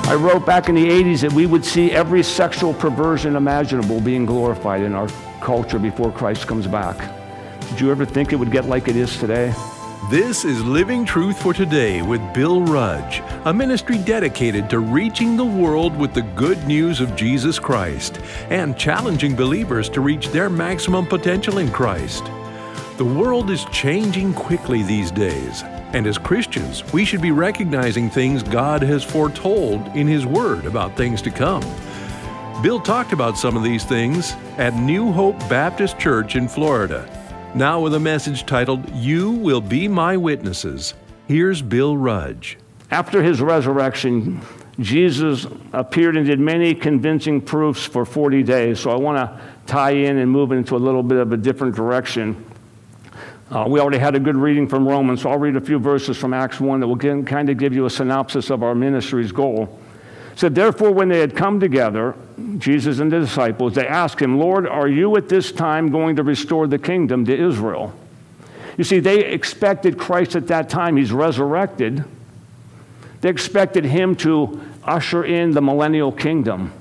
I wrote back in the 80s that we would see every sexual perversion imaginable being glorified in our culture before Christ comes back. Did you ever think it would get like it is today? This is Living Truth for Today with Bill Rudge, a ministry dedicated to reaching the world with the good news of Jesus Christ and challenging believers to reach their maximum potential in Christ. The world is changing quickly these days, and as Christians, we should be recognizing things God has foretold in His Word about things to come. Bill talked about some of these things at New Hope Baptist Church in Florida. Now with a message titled, You Will Be My Witnesses. Here's Bill Rudge. After His resurrection, Jesus appeared and did many convincing proofs for 40 days. So I want to tie in and move into a little bit of a different direction. We already had a good reading from Romans, so I'll read a few verses from Acts 1 that will kind of give you a synopsis of our ministry's goal. It said, therefore, when they had come together, Jesus and the disciples, they asked Him, Lord, are you at this time going to restore the kingdom to Israel? You see, they expected Christ at that time. He's resurrected. They expected Him to usher in the millennial kingdom.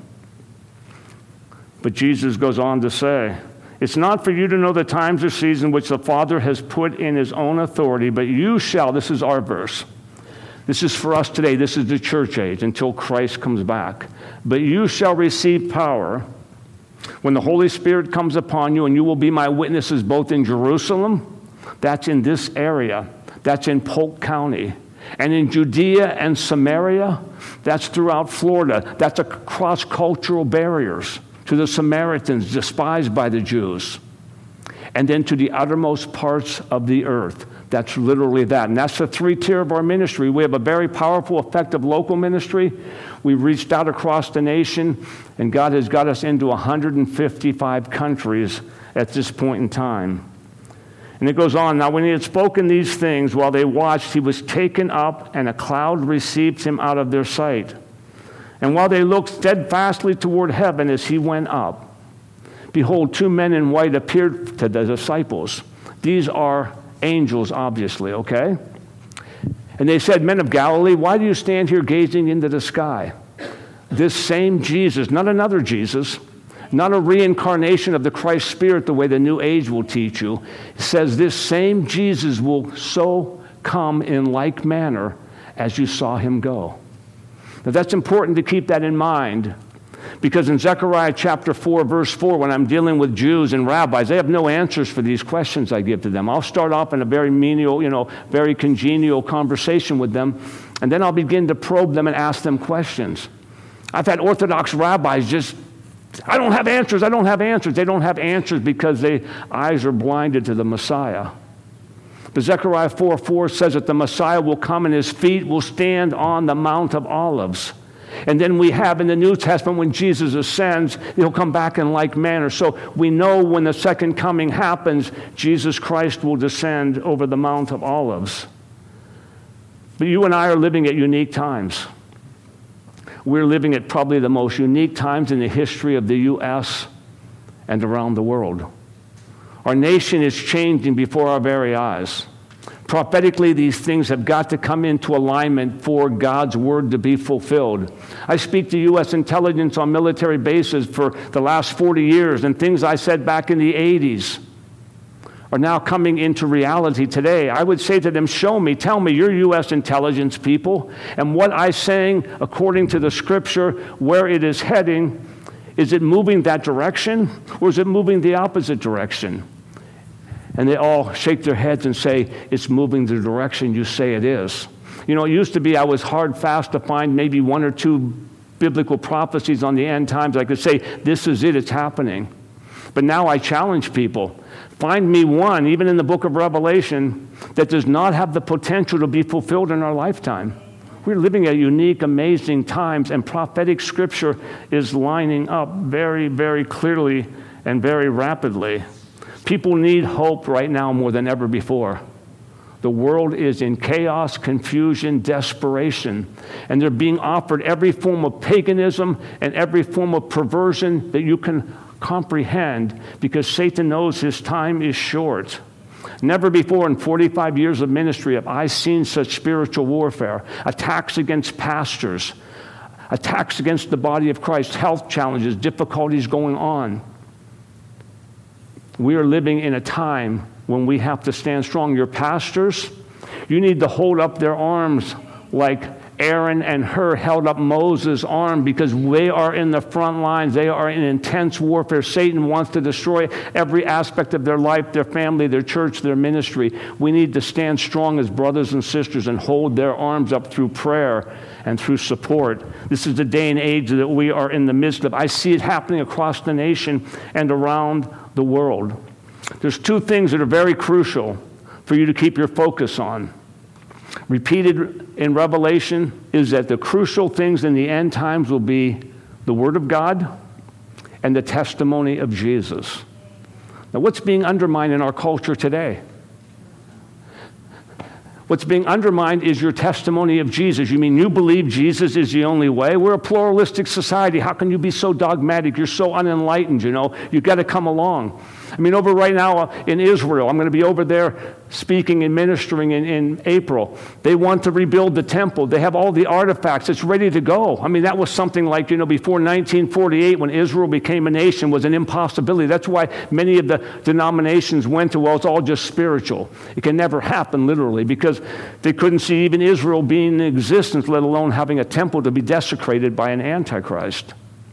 But Jesus goes on to say, it's not for you to know the times or season which the Father has put in His own authority, but you shall, this is our verse. This is for us today. This is the church age until Christ comes back. But you shall receive power when the Holy Spirit comes upon you, and you will be my witnesses both in Jerusalem, that's in this area, that's in Polk County, and in Judea and Samaria, that's throughout Florida, that's across cultural barriers, to the Samaritans, despised by the Jews, and then to the uttermost parts of the earth. That's literally that. And that's the 3-tier of our ministry. We have a very powerful, effective local ministry. We've reached out across the nation, and God has got us into 155 countries at this point in time. And it goes on, now when He had spoken these things, while they watched, He was taken up, and a cloud received Him out of their sight. And while they looked steadfastly toward heaven as He went up, behold, 2 men in white appeared to the disciples. These are angels, obviously, okay? And they said, men of Galilee, why do you stand here gazing into the sky? This same Jesus, not another Jesus, not a reincarnation of the Christ Spirit the way the New Age will teach you, says this same Jesus will so come in like manner as you saw Him go. Now that's important to keep that in mind, because in Zechariah chapter 4, verse 4, when I'm dealing with Jews and rabbis, they have no answers for these questions I give to them. I'll start off in a very menial, very congenial conversation with them, and then I'll begin to probe them and ask them questions. I've had Orthodox rabbis I don't have answers. They don't have answers because their eyes are blinded to the Messiah. But Zechariah 4:4 says that the Messiah will come and His feet will stand on the Mount of Olives. And then we have in the New Testament when Jesus ascends, He'll come back in like manner. So we know when the second coming happens, Jesus Christ will descend over the Mount of Olives. But you and I are living at unique times. We're living at probably the most unique times in the history of the U.S. and around the world. Our nation is changing before our very eyes. Prophetically, these things have got to come into alignment for God's word to be fulfilled. I speak to U.S. intelligence on military bases for the last 40 years, and things I said back in the 80s are now coming into reality today. I would say to them, show me, tell me, you're U.S. intelligence people, and what I'm saying according to the Scripture, where it is heading, is it moving that direction, or is it moving the opposite direction? And they all shake their heads and say, it's moving the direction you say it is. It used to be I was hard fast to find maybe 1 or 2 biblical prophecies on the end times. I could say, this is it, it's happening. But now I challenge people. Find me one, even in the book of Revelation, that does not have the potential to be fulfilled in our lifetime. We're living at unique, amazing times, and prophetic Scripture is lining up very, very clearly and very rapidly. People need hope right now more than ever before. The world is in chaos, confusion, desperation, and they're being offered every form of paganism and every form of perversion that you can comprehend, because Satan knows his time is short. Never before in 45 years of ministry have I seen such spiritual warfare, attacks against pastors, attacks against the body of Christ, health challenges, difficulties going on. We are living in a time when we have to stand strong. Your pastors, you need to hold up their arms like Aaron and Hur held up Moses' arm, because they are in the front lines. They are in intense warfare. Satan wants to destroy every aspect of their life, their family, their church, their ministry. We need to stand strong as brothers and sisters and hold their arms up through prayer and through support. This is the day and age that we are in the midst of. I see it happening across the nation and around the world. There's two things that are very crucial for you to keep your focus on. Repeated in Revelation is that the crucial things in the end times will be the Word of God and the testimony of Jesus. Now, what's being undermined in our culture today? What's being undermined is your testimony of Jesus. You mean you believe Jesus is the only way? We're a pluralistic society. How can you be so dogmatic? You're so unenlightened, you know. You've got to come along. I mean, over right now in Israel, I'm going to be over there speaking and ministering in April. They want to rebuild the temple. They have all the artifacts. It's ready to go. I mean, that was something like, you know, before 1948, when Israel became a nation, was an impossibility. That's why many of the denominations went to, well, it's all just spiritual. It can never happen literally, because they couldn't see even Israel being in existence, let alone having a temple to be desecrated by an antichrist.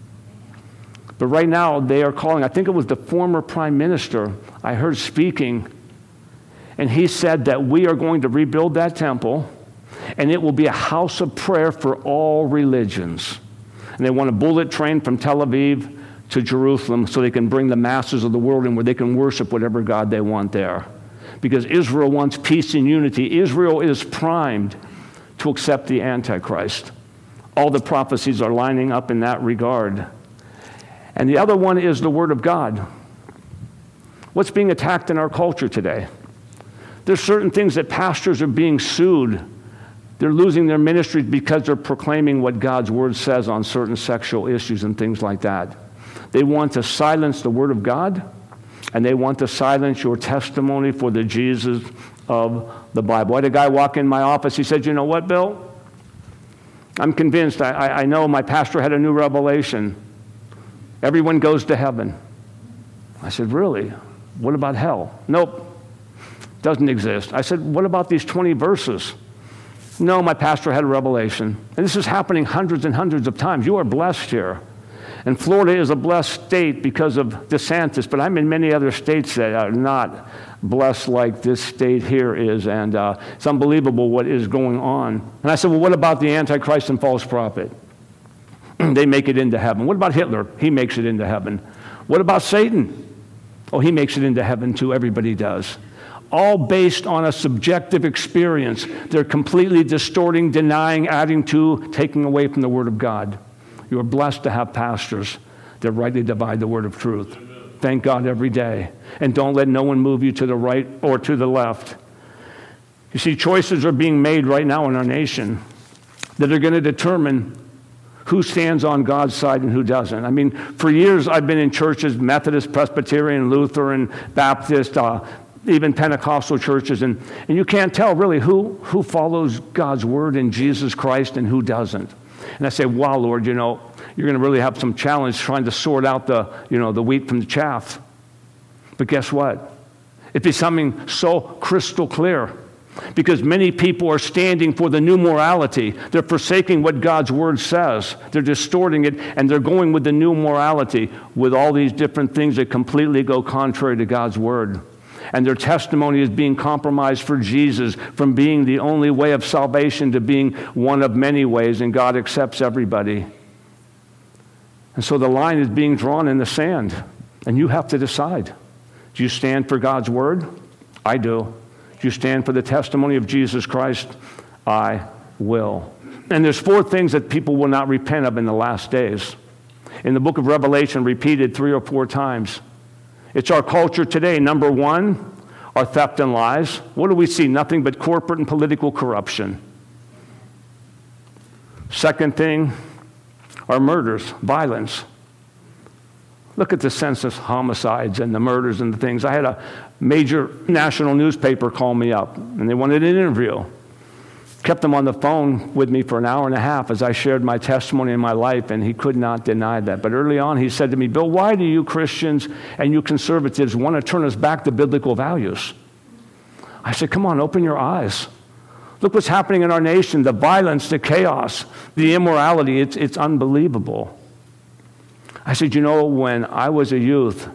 But right now, they are calling, I think it was the former prime minister I heard speaking, and he said that we are going to rebuild that temple, and it will be a house of prayer for all religions. And they want a bullet train from Tel Aviv to Jerusalem so they can bring the masses of the world in where they can worship whatever God they want there. Because Israel wants peace and unity. Israel is primed to accept the Antichrist. All the prophecies are lining up in that regard. And the other one is the Word of God. What's being attacked in our culture today? There's certain things that pastors are being sued. They're losing their ministries because they're proclaiming what God's Word says on certain sexual issues and things like that. They want to silence the Word of God, and they want to silence your testimony for the Jesus of the Bible. I had a guy walk in my office. He said, you know what, Bill? I'm convinced. I know my pastor had a new revelation. Everyone goes to heaven. I said, really? What about hell? Nope. Doesn't exist. I said, what about these 20 verses? No, my pastor had a revelation. And this is happening hundreds and hundreds of times. You are blessed here. And Florida is a blessed state because of DeSantis, but I'm in many other states that are not blessed like this state here is, and it's unbelievable what is going on. And I said, well, what about the Antichrist and false prophet? They make it into heaven. What about Hitler? He makes it into heaven. What about Satan? Oh, he makes it into heaven too. Everybody does. All based on a subjective experience. They're completely distorting, denying, adding to, taking away from the Word of God. You are blessed to have pastors that rightly divide the word of truth. Thank God every day. And don't let no one move you to the right or to the left. You see, choices are being made right now in our nation that are going to determine who stands on God's side and who doesn't. I mean, for years I've been in churches, Methodist, Presbyterian, Lutheran, Baptist, even Pentecostal churches, and you can't tell really who follows God's word in Jesus Christ and who doesn't. And I say, wow, Lord, you know, you're going to really have some challenge trying to sort out the wheat from the chaff. But guess what? It's becoming so crystal clear because many people are standing for the new morality. They're forsaking what God's word says. They're distorting it, and they're going with the new morality with all these different things that completely go contrary to God's word. And their testimony is being compromised for Jesus, from being the only way of salvation to being one of many ways, and God accepts everybody. And so the line is being drawn in the sand, and you have to decide. Do you stand for God's word? I do. Do you stand for the testimony of Jesus Christ? I will. And there's 4 things that people will not repent of in the last days. In the book of Revelation, repeated 3 or 4 times. It's our culture today. Number 1, are theft and lies. What do we see? Nothing but corporate and political corruption. Second thing are murders, violence. Look at the census homicides and the murders and the things. I had a major national newspaper call me up, and they wanted an interview. kept him on the phone with me for an hour and a half as I shared my testimony in my life, and he could not deny that. But early on, he said to me, Bill, why do you Christians and you conservatives want to turn us back to biblical values? I said, come on, open your eyes. Look what's happening in our nation, the violence, the chaos, the immorality. It's unbelievable. I said, when I was a youth,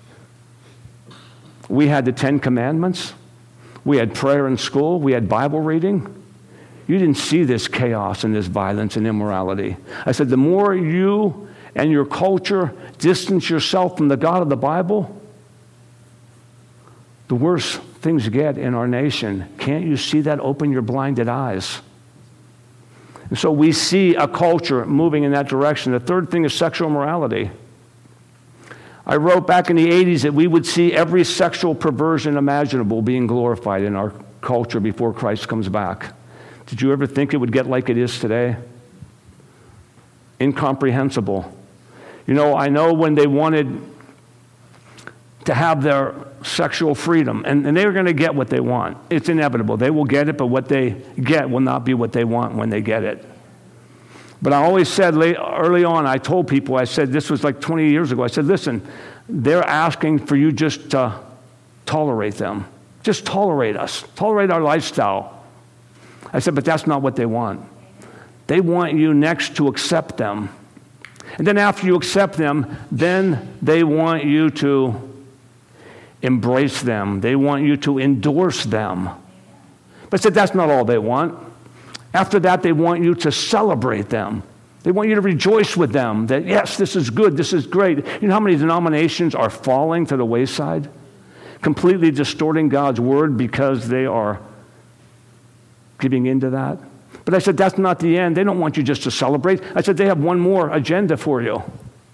we had the 10 Commandments. We had prayer in school. We had Bible reading. You didn't see this chaos and this violence and immorality. I said, the more you and your culture distance yourself from the God of the Bible, the worse things get in our nation. Can't you see that? Open your blinded eyes. And so we see a culture moving in that direction. The third thing is sexual morality. I wrote back in the 80s that we would see every sexual perversion imaginable being glorified in our culture before Christ comes back. Did you ever think it would get like it is today? Incomprehensible. I know when they wanted to have their sexual freedom, and they were going to get what they want. It's inevitable. They will get it, but what they get will not be what they want when they get it. But I always said early on, I told people, I said, this was like 20 years ago, I said, listen, they're asking for you just to tolerate them. Just tolerate us. Tolerate our lifestyle. I said, but that's not what they want. They want you next to accept them. And then after you accept them, then they want you to embrace them. They want you to endorse them. But I said, that's not all they want. After that, they want you to celebrate them. They want you to rejoice with them that, yes, this is good, this is great. You know how many denominations are falling to the wayside? Completely distorting God's word because they are giving into that. But I said, that's not the end. They don't want you just to celebrate. I said, they have one more agenda for you.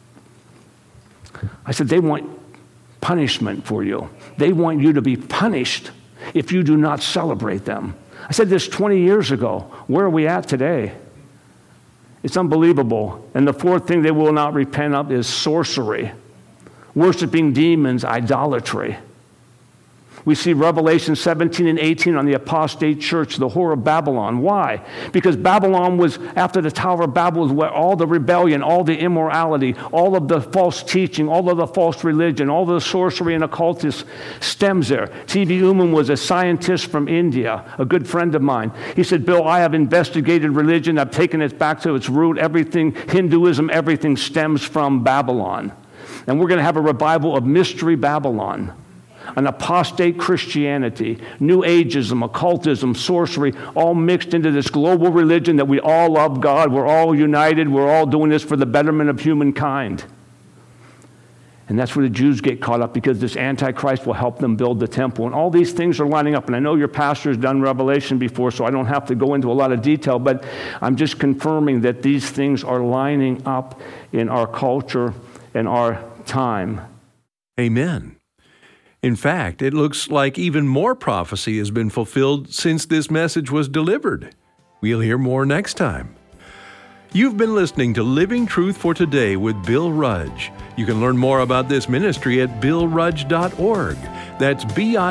I said, they want punishment for you. They want you to be punished if you do not celebrate them. I said this 20 years ago. Where are we at today? It's unbelievable. And the fourth thing they will not repent of is sorcery, worshiping demons, idolatry. We see Revelation 17 and 18 on the apostate church, the whore of Babylon. Why? Because Babylon was, after the Tower of Babel, was where all the rebellion, all the immorality, all of the false teaching, all of the false religion, all the sorcery and occultism stems there. T.V. Uman was a scientist from India, a good friend of mine. He said, Bill, I have investigated religion. I've taken it back to its root. Everything, Hinduism, everything stems from Babylon. And we're going to have a revival of Mystery Babylon. An apostate Christianity, New Ageism, occultism, sorcery, all mixed into this global religion that we all love God, we're all united, we're all doing this for the betterment of humankind. And that's where the Jews get caught up, because this Antichrist will help them build the temple. And all these things are lining up. And I know your pastor has done Revelation before, so I don't have to go into a lot of detail, but I'm just confirming that these things are lining up in our culture and our time. Amen. In fact, it looks like even more prophecy has been fulfilled since this message was delivered. We'll hear more next time. You've been listening to Living Truth for Today with Bill Rudge. You can learn more about this ministry at billrudge.org. That's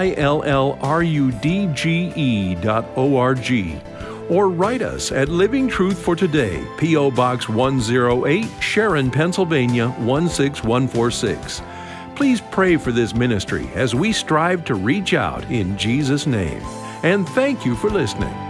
BILLRUDGE.org. Or write us at Living Truth for Today, P.O. Box 108, Sharon, Pennsylvania 16146. Please pray for this ministry as we strive to reach out in Jesus' name. And thank you for listening.